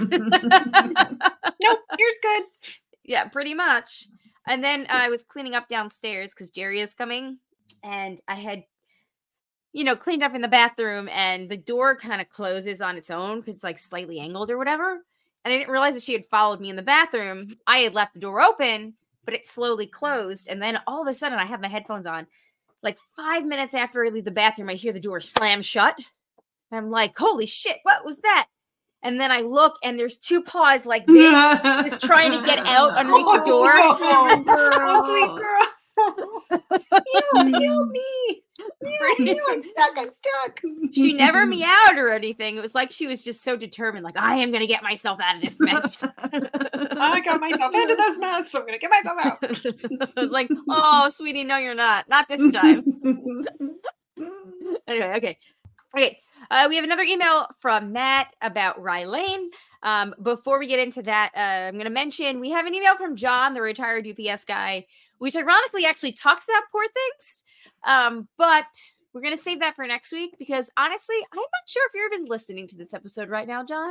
Nope, here's good. Yeah, pretty much. And then I was cleaning up downstairs because Jerry is coming, and I had, cleaned up in the bathroom, and the door kind of closes on its own because it's like slightly angled or whatever. And I didn't realize that she had followed me in the bathroom. I had left the door open, but it slowly closed. And then all of a sudden I have my headphones on. Like 5 minutes after I leave the bathroom, I hear the door slam shut. And I'm like, holy shit, what was that? And then I look, and there's two paws like this, just trying to get out underneath the door. Oh, girl. Help me. I'm stuck. She never meowed or anything. It was like she was just so determined, like, I am going to get myself out of this mess. I got myself into this mess, so I'm going to get myself out. I was like, oh, sweetie, no, you're not. Not this time. Anyway, okay. We have another email from Matt about Rye Lane. Before we get into that, I'm going to mention we have an email from John, the retired UPS guy, which ironically actually talks about Poor Things. But we're going to save that for next week because honestly, I'm not sure if you're even listening to this episode right now, John.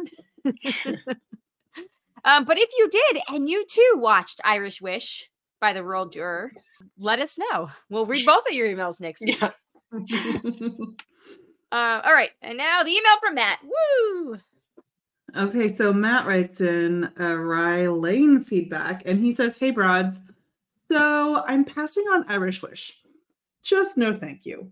But if you did, and you too watched Irish Wish by the World Juror, let us know. We'll read both of your emails next week. Yeah. All right. And now the email from Matt. Woo! Okay, so Matt writes in a Rye Lane feedback, and he says, hey, broads. So I'm passing on Irish Wish. Just no thank you.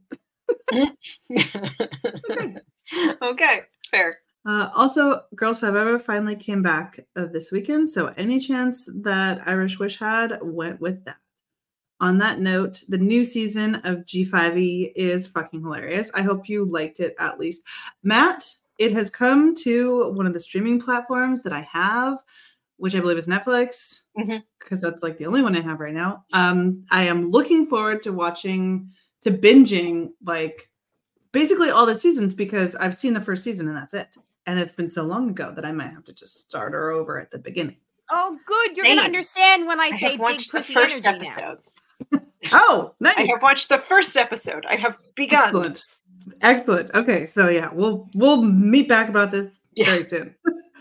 Okay, fair. Also, Girls Five Ever finally came back this weekend, so any chance that Irish Wish had went with that. On that note, the new season of G5E is fucking hilarious. I hope you liked it at least. Matt, it has come to one of the streaming platforms that I have, which I believe is Netflix, because that's like the only one I have right now. I am looking forward to binging like basically all the seasons because I've seen the first season and that's it. And it's been so long ago that I might have to just start her over at the beginning. Oh, good. You're going to understand when I say big pussy energy episode. Now. Oh, nice. I have watched the first episode. I have begun. Excellent. Okay, so yeah, we'll meet back about this very soon.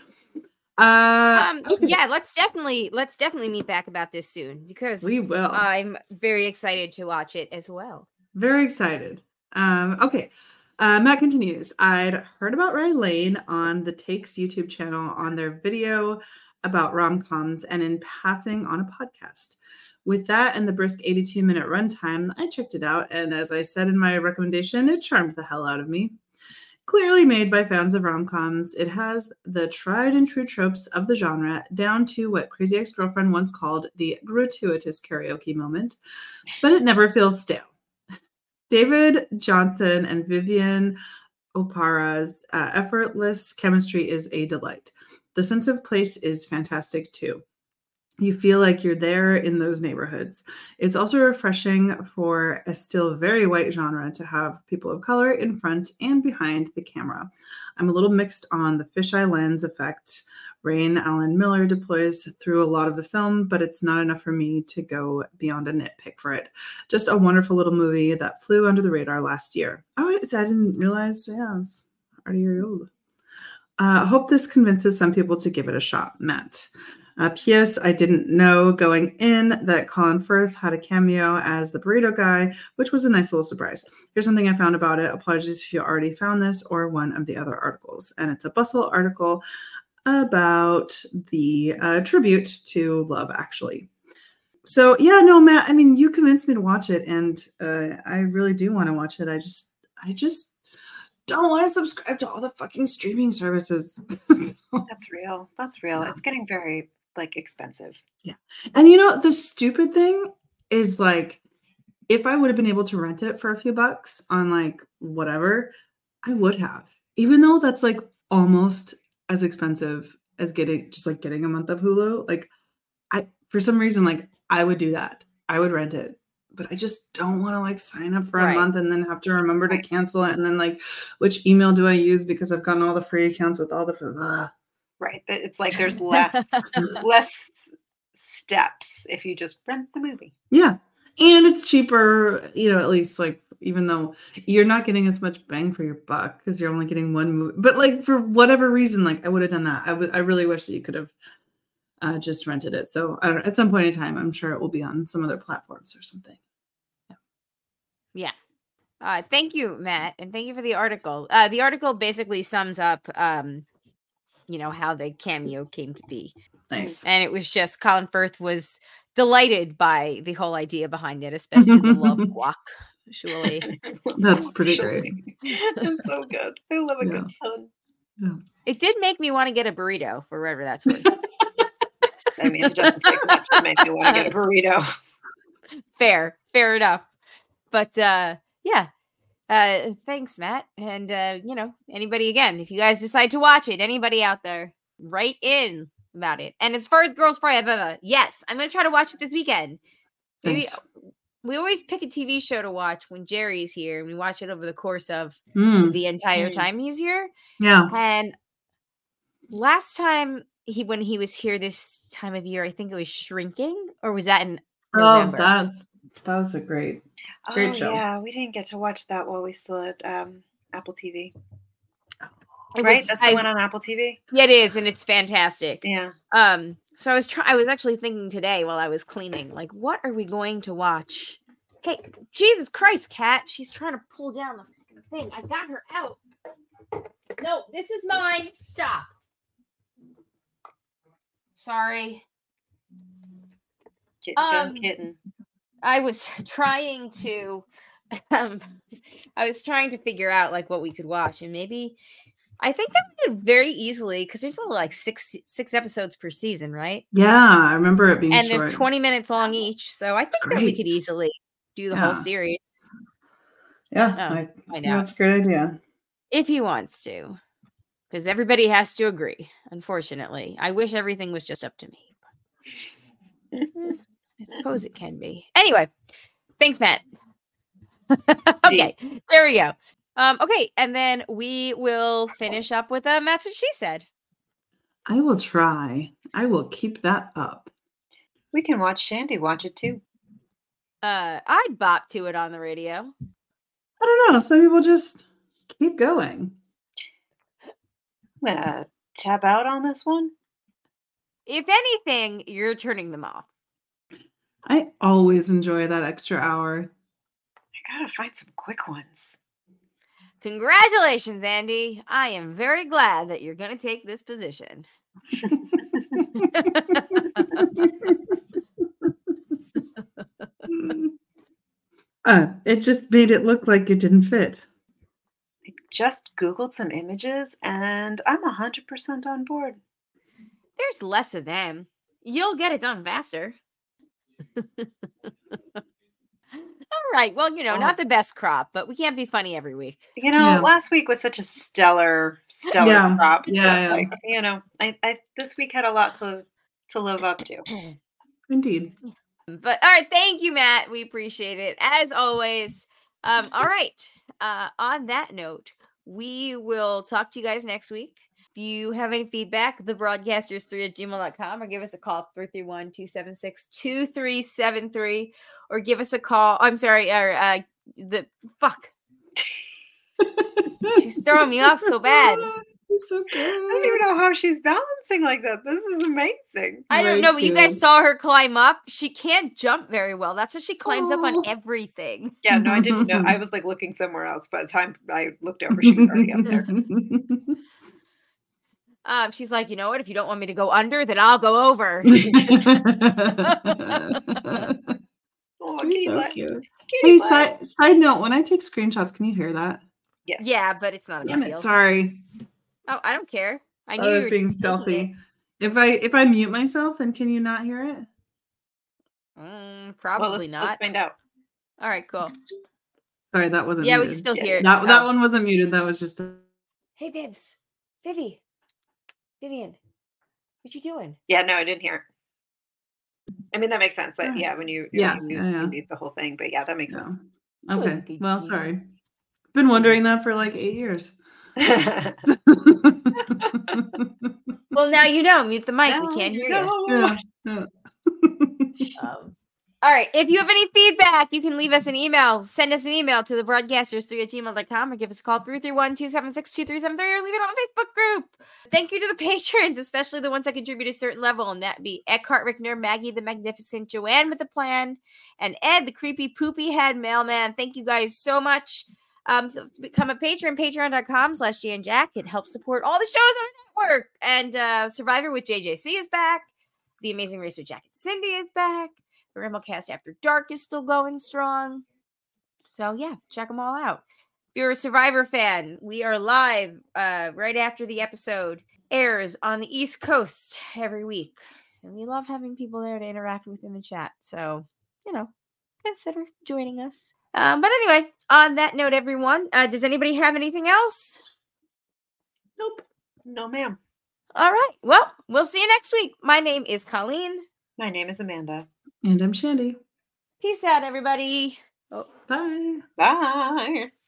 Okay. Yeah, let's definitely meet back about this soon because we will. I'm very excited to watch it as well. Very excited. Okay. Matt continues. I'd heard about Rye Lane on the Takes YouTube channel on their video about rom-coms and in passing on a podcast. With that and the brisk 82-minute runtime, I checked it out, and as I said in my recommendation, it charmed the hell out of me. Clearly made by fans of rom-coms, it has the tried and true tropes of the genre down to what Crazy Ex-Girlfriend once called the gratuitous karaoke moment, but it never feels stale. David Johnson and Vivian Opara's effortless chemistry is a delight. The sense of place is fantastic too. You feel like you're there in those neighborhoods. It's also refreshing for a still very white genre to have people of color in front and behind the camera. I'm a little mixed on the fisheye lens effect Rain Allen Miller deploys through a lot of the film, but it's not enough for me to go beyond a nitpick for it. Just a wonderful little movie that flew under the radar last year. Oh, I didn't realize. Yeah, I was already a year old. Hope this convinces some people to give it a shot. Matt. P.S. I didn't know going in that Colin Firth had a cameo as the burrito guy, which was a nice little surprise. Here's something I found about it. Apologies if you already found this or one of the other articles. And it's a Bustle article about the tribute to Love Actually. So yeah, no, Matt, I mean, you convinced me to watch it, and I really do want to watch it. I just don't want to subscribe to all the fucking streaming services. That's real. Yeah. It's getting very like expensive. Yeah. And you know, the stupid thing is like, if I would have been able to rent it for a few bucks on like whatever, I would have, even though that's like almost as expensive as getting a month of Hulu. Like for some reason, like I would do that. I would rent it. But I just don't want to like sign up for a month and then have to remember to cancel it. And then like, which email do I use? Because I've gotten all the free accounts with all the right. It's like there's less steps if you just rent the movie. Yeah. And it's cheaper, you know, at least like, even though you're not getting as much bang for your buck because you're only getting one movie. But like for whatever reason, like I would have done that. I really wish that you could have just rented it. So I don't know, at some point in time, I'm sure it will be on some other platforms or something. Yeah. Thank you, Matt. And thank you for the article. The article basically sums up, you know, how the cameo came to be. Nice. And it was just Colin Firth was delighted by the whole idea behind it, especially the love guac. Surely. That's pretty great. It's so good. I love a good pun. Yeah. It did make me want to get a burrito for whatever that's worth. I mean, it doesn't take much to make me want to get a burrito. Fair enough. But yeah. Thanks, Matt. And you know, anybody again, if you guys decide to watch it, anybody out there, write in about it. And as far as Girls Forever, yes, I'm gonna try to watch it this weekend. Maybe we always pick a TV show to watch when Jerry's here, and we watch it over the course of the entire time he's here. Yeah. And last time when he was here this time of year, I think it was Shrinking, or was that in November? Oh, that was a great show. Yeah, we didn't get to watch that while we still had Apple TV. That's the one on Apple TV? Yeah, it is, and it's fantastic. Yeah. So I was actually thinking today while I was cleaning, like, what are we going to watch? Okay, Jesus Christ, Kat. She's trying to pull down the thing. I got her out. No, this is mine. Stop. Sorry. Kitten. I was trying to figure out like what we could watch, and maybe I think that we could very easily, because there's only like six episodes per season, right? Yeah, I remember it being and short. They're 20 minutes long each, so I think that we could easily do the whole series. Yeah, I think that's a great idea. If he wants to, because everybody has to agree. Unfortunately, I wish everything was just up to me. But I suppose it can be. Anyway, thanks, Matt. Okay, there we go. Okay, and then we will finish up with That's What She Said. I will try. I will keep that up. We can watch Shandy watch it too. I'd bop to it on the radio. I don't know. Some people just keep going. I'm gonna tap out on this one. If anything, you're turning them off. I always enjoy that extra hour. I gotta find some quick ones. Congratulations, Andy. I am very glad that you're going to take this position. It just made it look like it didn't fit. I just Googled some images and I'm 100% on board. There's less of them. You'll get it done faster. All right. Well, you know, not the best crop, but we can't be funny every week. You know, last week was such a stellar crop. Yeah. Like, you know, I this week had a lot to live up to. Indeed. But all right, thank you, Matt. We appreciate it as always. All right. On that note, we will talk to you guys next week. If you have any feedback, thebroadcasters3@gmail.com, or give us a call 331-276-2373, or give us a call. I'm sorry, she's throwing me off so bad. So good. I don't even know how she's balancing like that. This is amazing. I don't know, but you guys saw her climb up. She can't jump very well. That's why she climbs up on everything. Yeah, no, I didn't know. I was like looking somewhere else. By the time I looked over, she was already up there. She's like, you know what? If you don't want me to go under, then I'll go over. Oh, she's so cute. Hey, side note, when I take screenshots, can you hear that? Yes. Yeah, but it's not a Damn big it, deal. sorry. Oh, I don't care. I knew I you was were being stealthy. If I mute myself, then can you not hear it? Probably not. Let's find out. All right, cool. Sorry, that wasn't muted. We can still hear it. That one wasn't muted. That was just Hey, Vivian, what you doing? Yeah, no, I didn't hear. I mean, that makes sense. That when you mute the whole thing, but that makes sense. Okay. Well, sorry. Been wondering that for like 8 years. Well, now you know. Mute the mic. We can't hear you. Yeah. All right. If you have any feedback, you can leave us an email. Send us an email to thebroadcasters3@gmail.com or give us a call 331-276-2373 or leave it on the Facebook group. Thank you to the patrons, especially the ones that contribute a certain level, and that be Eckhart Rickner, Maggie the Magnificent, Joanne with the Plan, and Ed the Creepy Poopy Head Mailman. Thank you guys so much. To become a patron, patreon.com/JanJack. It helps support all the shows on the network. And Survivor with JJC is back. The Amazing Race with Jack and Cindy is back. The Rimmlecast After Dark is still going strong. So, yeah, check them all out. If you're a Survivor fan, we are live right after the episode airs on the East Coast every week. And we love having people there to interact with in the chat. So, consider joining us. But anyway, on that note, everyone, does anybody have anything else? Nope. No, ma'am. All right. Well, we'll see you next week. My name is Colleen. My name is Amanda. And I'm Shandy. Peace out, everybody. Bye. Bye.